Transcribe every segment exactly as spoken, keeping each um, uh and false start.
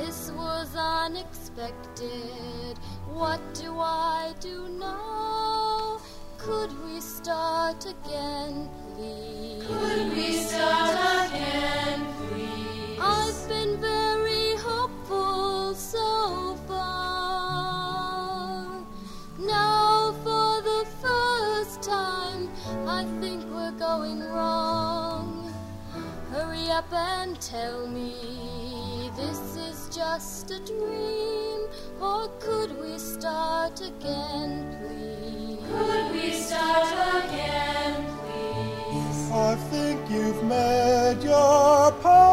This was unexpected. What do I do now? Could we start again, please? Could we start again, please? I've been very hopeful so far. Now for the first time, I think we're going wrong. Hurry up and tell me this is just a dream, or could we start again, please? Could we start again, please? I think you've met your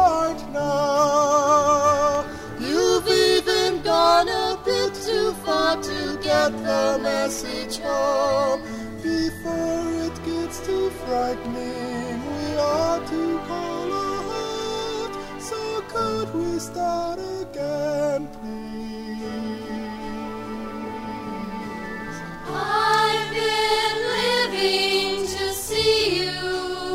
partner. You've even gone a bit too far to get the message home. Before it gets too frightening, we ought to call a halt. So could we start again, please? I've been living to see you,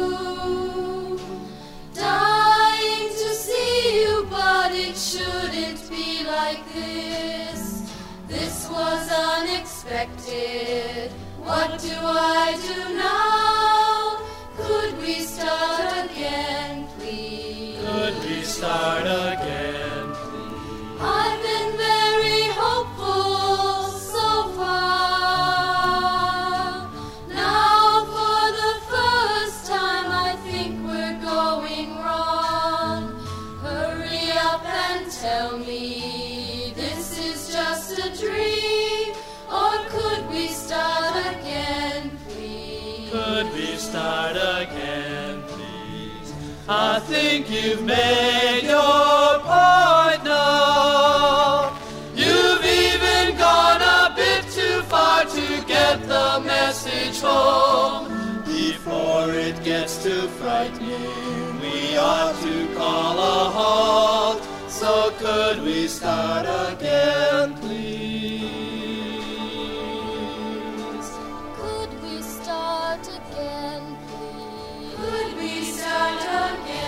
dying to see you, but it shouldn't be like this. This was unexpected. What do I do now? Could we start again, please? Could we start again, please? I've been very hopeful so far. Now for the first time I think we're going wrong. Hurry up and tell me this is just a dream, or could we start again, please? Could we start again, please? I think you've made your point now. You've even gone a bit too far to get the message home. Before it gets too frightening, we ought to call a halt. So could we start again, please? Could we start again, please? Could we start again?